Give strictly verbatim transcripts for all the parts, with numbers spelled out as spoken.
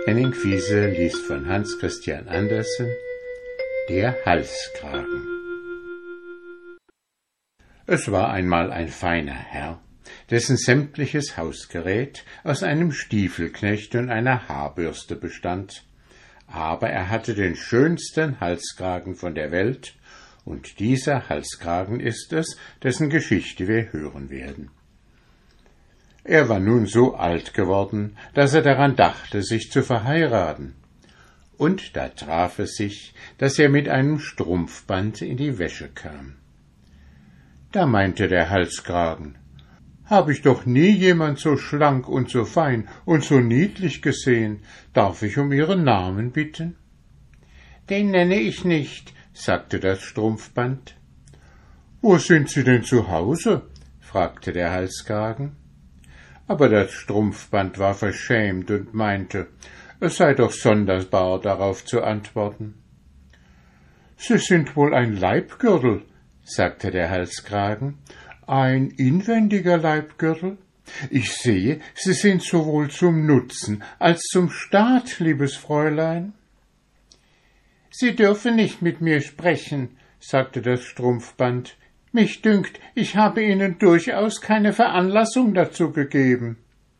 Henning Fiese liest von Hans Christian Andersen Der Halskragen. Es war einmal ein feiner Herr, dessen sämtliches Hausgerät aus einem Stiefelknecht und einer Haarbürste bestand, aber er hatte den schönsten Halskragen von der Welt, und dieser Halskragen ist es, dessen Geschichte wir hören werden. Er war nun so alt geworden, dass er daran dachte, sich zu verheiraten. Und da traf es sich, dass er mit einem Strumpfband in die Wäsche kam. Da meinte der Halskragen: »Hab ich doch nie jemand so schlank und so fein und so niedlich gesehen. Darf ich um Ihren Namen bitten?« »Den nenne ich nicht«, sagte das Strumpfband. »Wo sind Sie denn zu Hause?« fragte der Halskragen. Aber das Strumpfband war verschämt und meinte, es sei doch sonderbar, darauf zu antworten. »Sie sind wohl ein Leibgürtel«, sagte der Halskragen. »Ein inwendiger Leibgürtel? Ich sehe, Sie sind sowohl zum Nutzen als zum Staat, liebes Fräulein.« »Sie dürfen nicht mit mir sprechen«, sagte das Strumpfband. »Mich dünkt, ich habe Ihnen durchaus keine Veranlassung dazu gegeben.«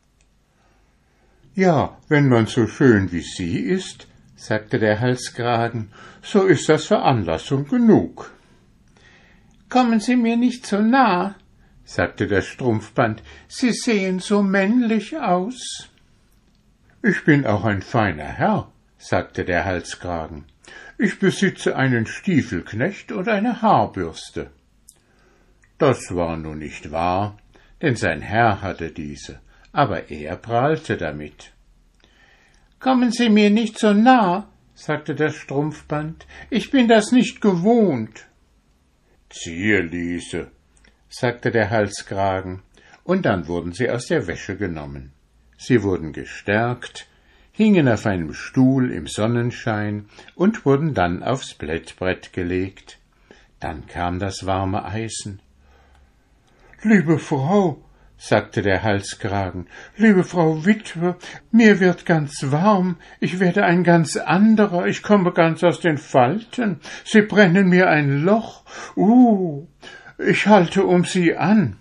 »Ja, wenn man so schön wie Sie ist«, sagte der Halskragen, »so ist das Veranlassung genug.« »Kommen Sie mir nicht so nah«, sagte das Strumpfband, »Sie sehen so männlich aus.« »Ich bin auch ein feiner Herr«, sagte der Halskragen. »Ich besitze einen Stiefelknecht und eine Haarbürste.« Das war nun nicht wahr, denn sein Herr hatte diese, aber er prahlte damit. »Kommen Sie mir nicht so nah«, sagte das Strumpfband, »ich bin das nicht gewohnt.« »Zierliese«, sagte der Halskragen, und dann wurden sie aus der Wäsche genommen. Sie wurden gestärkt, hingen auf einem Stuhl im Sonnenschein und wurden dann aufs Plättbrett gelegt. Dann kam das warme Eisen. »Liebe Frau«, sagte der Halskragen, »liebe Frau Witwe, mir wird ganz warm, ich werde ein ganz anderer, ich komme ganz aus den Falten, Sie brennen mir ein Loch, uh, ich halte um Sie an.«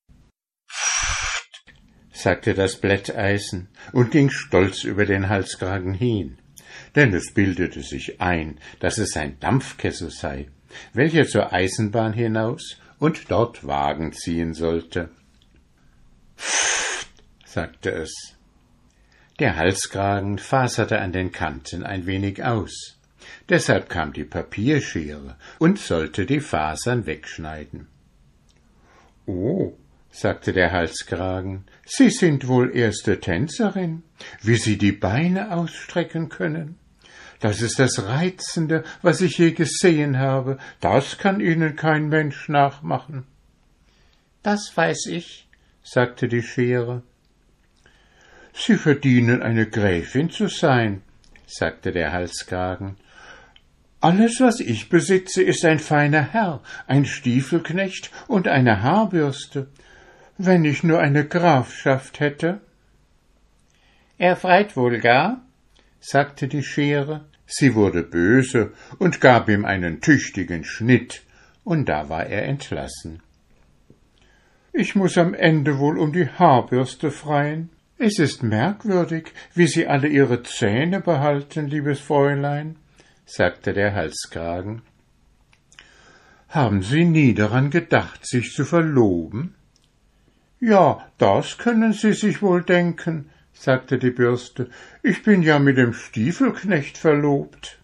sagte das Plätteisen und ging stolz über den Halskragen hin, denn es bildete sich ein, dass es ein Dampfkessel sei, welcher zur Eisenbahn hinaus und dort Wagen ziehen sollte. »Pfft«, sagte es. Der Halskragen faserte an den Kanten ein wenig aus. Deshalb kam die Papierschere und sollte die Fasern wegschneiden. »Oh«, sagte der Halskragen, »Sie sind wohl erste Tänzerin, wie Sie die Beine ausstrecken können. Das ist das Reizende, was ich je gesehen habe, das kann Ihnen kein Mensch nachmachen.« »Das weiß ich«, sagte die Schere. »Sie verdienen eine Gräfin zu sein«, sagte der Halskragen. »Alles, was ich besitze, ist ein feiner Herr, ein Stiefelknecht und eine Haarbürste. Wenn ich nur eine Grafschaft hätte.« »Er freit wohl gar«, sagte die Schere. Sie wurde böse und gab ihm einen tüchtigen Schnitt, und da war er entlassen. »Ich muß am Ende wohl um die Haarbürste freien. Es ist merkwürdig, wie Sie alle Ihre Zähne behalten, liebes Fräulein«, sagte der Halskragen. »Haben Sie nie daran gedacht, sich zu verloben?« »Ja, das können Sie sich wohl denken«, sagte die Bürste, »ich bin ja mit dem Stiefelknecht verlobt.«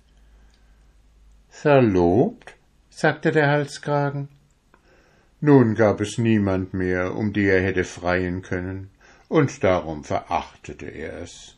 »Verlobt?«, sagte der Halskragen. Nun gab es niemand mehr, um die er hätte freien können, und darum verachtete er es.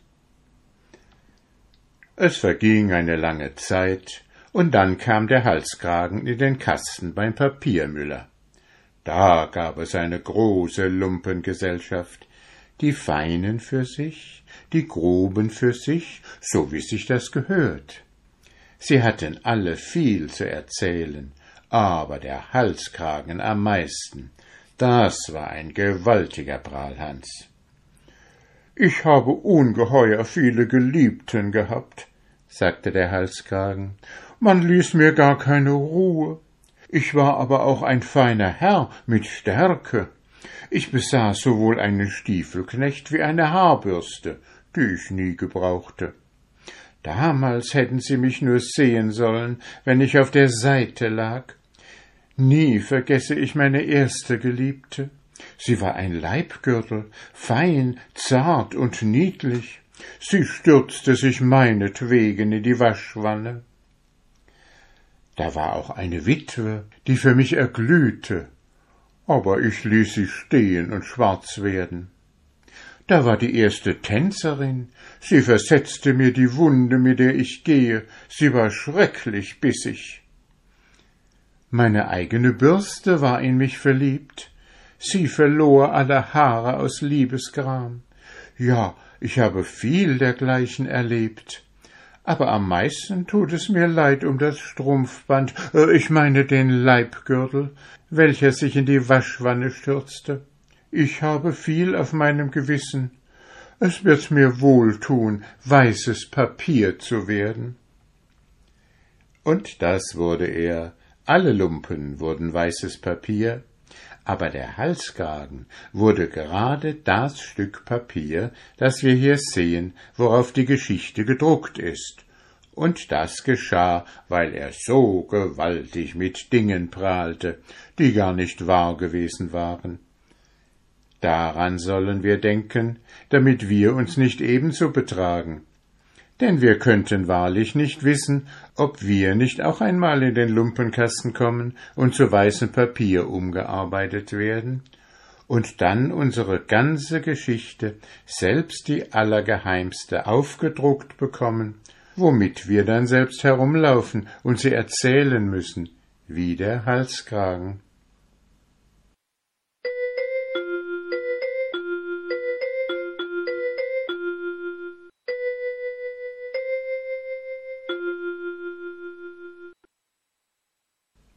Es verging eine lange Zeit, und dann kam der Halskragen in den Kasten beim Papiermüller. Da gab es eine große Lumpengesellschaft, die Feinen für sich, die Groben für sich, so wie sich das gehört. Sie hatten alle viel zu erzählen, aber der Halskragen am meisten. Das war ein gewaltiger Prahlhans. Ich habe ungeheuer viele Geliebten gehabt, sagte der Halskragen. Man ließ mir gar keine Ruhe. Ich war aber auch ein feiner Herr mit Stärke. Ich besaß sowohl einen Stiefelknecht wie eine Haarbürste, die ich nie gebrauchte. Damals hätten Sie mich nur sehen sollen, wenn ich auf der Seite lag. Nie vergesse ich meine erste Geliebte. Sie war ein Leibgürtel, fein, zart und niedlich. Sie stürzte sich meinetwegen in die Waschwanne. Da war auch eine Witwe, die für mich erglühte, aber ich ließ sie stehen und schwarz werden. Da war die erste Tänzerin, sie versetzte mir die Wunde, mit der ich gehe, sie war schrecklich bissig. Meine eigene Bürste war in mich verliebt, sie verlor alle Haare aus Liebesgram. Ja, ich habe viel dergleichen erlebt, aber am meisten tut es mir leid um das Strumpfband, äh, ich meine den Leibgürtel, welcher sich in die Waschwanne stürzte. Ich habe viel auf meinem Gewissen. Es wird mir wohltun, weißes Papier zu werden. Und das wurde er. Alle Lumpen wurden weißes Papier, aber der Halskragen wurde gerade das Stück Papier, das wir hier sehen, worauf die Geschichte gedruckt ist. Und das geschah, weil er so gewaltig mit Dingen prahlte, die gar nicht wahr gewesen waren. Daran sollen wir denken, damit wir uns nicht ebenso betragen. Denn wir könnten wahrlich nicht wissen, ob wir nicht auch einmal in den Lumpenkasten kommen und zu weißem Papier umgearbeitet werden und dann unsere ganze Geschichte, selbst die allergeheimste, aufgedruckt bekommen, womit wir dann selbst herumlaufen und sie erzählen müssen, wie der Halskragen.